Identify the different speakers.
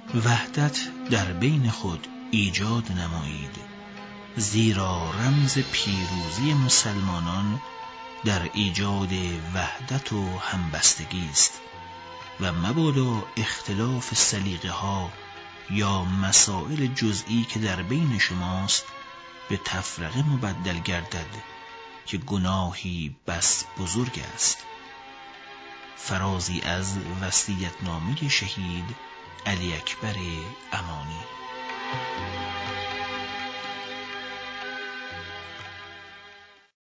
Speaker 1: وحدت در بین خود ایجاد نمایید، زیرا رمز پیروزی مسلمانان در ایجاد وحدت و همبستگی است و مبادا اختلاف سلیقه ها یا مسائل جزئی که در بین شماست به تفرقه مبدل گردد که گناهی بس بزرگ است. فرازی از وصیت‌نامه شهید علی اکبر امانی.